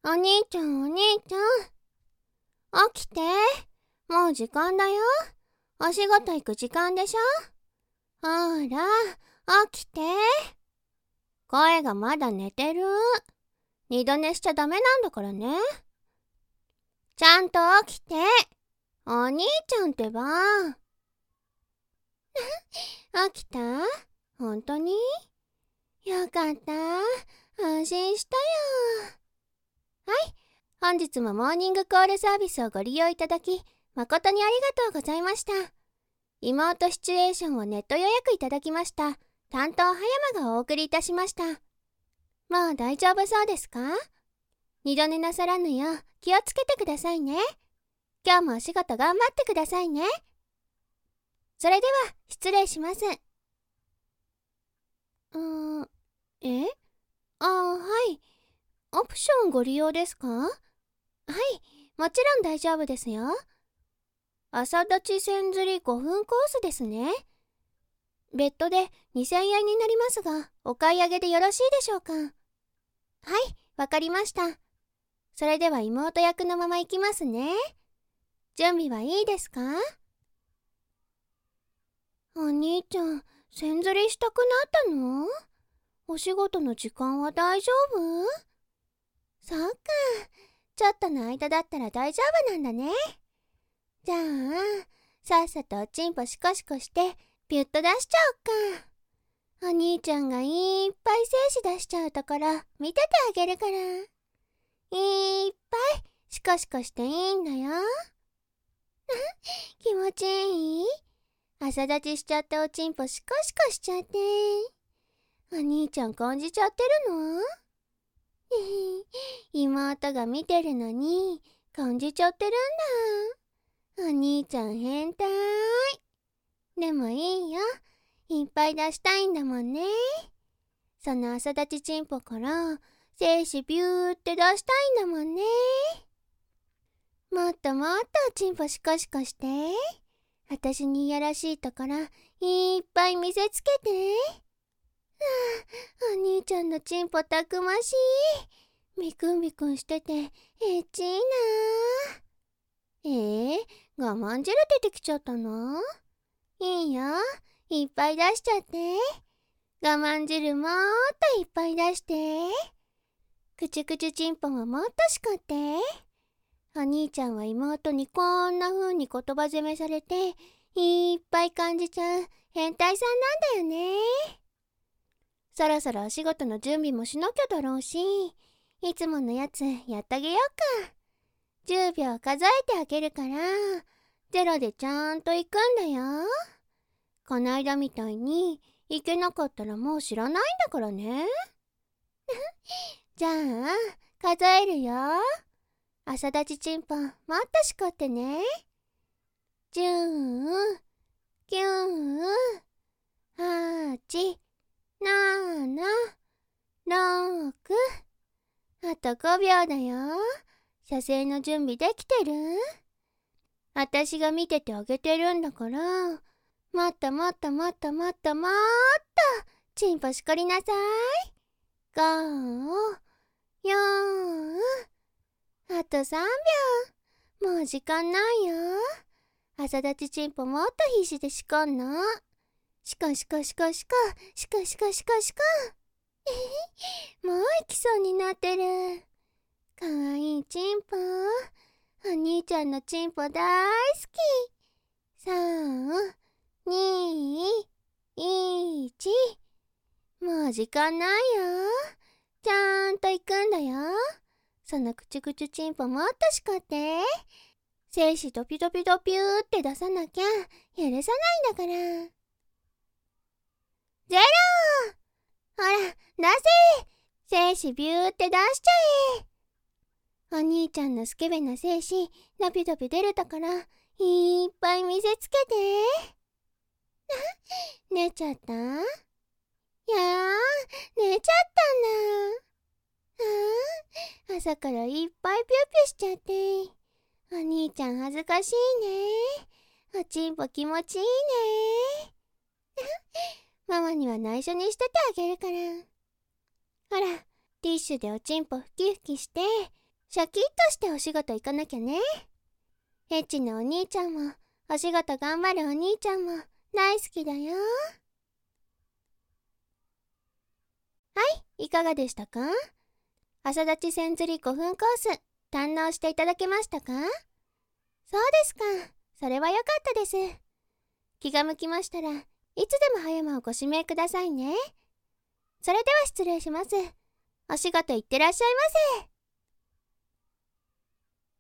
お兄ちゃんお兄ちゃん、起きて。もう時間だよ。お仕事行く時間でしょ。ほら、起きて。声がまだ寝てる。二度寝しちゃダメなんだからね。ちゃんと起きて。お兄ちゃんってば。起きた？本当に？よかった。安心したよ。はい、本日もモーニングコールサービスをご利用いただき、誠にありがとうございました。妹シチュエーションをネット予約いただきました。担当葉山がお送りいたしました。もう大丈夫そうですか？二度寝なさらぬよう気をつけてくださいね。今日もお仕事頑張ってくださいね。それでは失礼します。え？はい。オプションご利用ですか？はい、もちろん大丈夫ですよ。朝立ち千釣り5分コースですね。別途で2000円になりますが、お買い上げでよろしいでしょうか？はい、わかりました。それでは妹役のまま行きますね。準備はいいですか？お兄ちゃん、千釣りしたくなったの？お仕事の時間は大丈夫？そっか、ちょっとの間だったら大丈夫なんだね。じゃあ、さっさとおちんぽシコシコしてピュッと出しちゃおっか。お兄ちゃんがいっぱい精子出しちゃうところ見ててあげるから。いっぱいシコシコしていいんだよ。気持ちいい？朝立ちしちゃっておちんぽシコシコしちゃって。お兄ちゃん感じちゃってるの？妹が見てるのに感じちゃってるんだ。お兄ちゃん変態。でもいいよ。いっぱい出したいんだもんね。その朝立ちチンポから精子ビューって出したいんだもんね。もっともっとチンポシコシコして。私にいやらしいところいっぱい見せつけて。お兄ちゃんのチンポたくましい。ビクンビクンしててエッチいな。我慢汁出てきちゃったの？いいよ、いっぱい出しちゃって。我慢汁もっといっぱい出して。くちゅくちゅちんぽももっとしこって。お兄ちゃんは妹にこんな風に言葉責めされていっぱい感じちゃう変態さんなんだよね。そろそろお仕事の準備もしなきゃだろうし、いつものやつやってあげようか。10秒数えてあげるから、0でちゃんと行くんだよ。こないだみたいに行けなかったらもう知らないんだからね。じゃあ数えるよ。朝立ちチンポもっとしこってね。10、9、8、7、6。あと5秒だよ。射精の準備できてる？私が見ててあげてるんだから、もっともっともっともっともっとチンポしこりなさい。5、4、あと3秒。もう時間ないよ。朝立ちチンポもっと必死でしこんの。しこしこしこしこ、しこしこしこしこ。もう行きそうになってる。かわいいチンポ。お兄ちゃんのチンポ大好き。3、2、1。もう時間ないよ。ちゃんと行くんだよ。そのくちゅくちゅチンポもっとしこって。精子ドピドピドピューって出さなきゃ許さないんだから。ゼロ。ほら、出せ。精子ビューって出しちゃえ。お兄ちゃんのスケベな精子ドピドピ出るところいっぱい見せつけて。寝ちゃった？いや寝ちゃったんだ。朝からいっぱいピューピューしちゃって。お兄ちゃん恥ずかしいね。おちんぽ気持ちいいね。ママには内緒にしててあげるから。ほら、ティッシュでおちんぽふきふきして、 シャキッとしてお仕事行かなきゃね。エッチなお兄ちゃんも、お仕事頑張るお兄ちゃんも大好きだよ。はい、いかがでしたか？朝立ち千釣り5分コース、堪能していただけましたか？そうですか。それは良かったです。気が向きましたらいつでも葉山をご指名くださいね。それでは失礼します。お仕事行ってらっしゃいませ。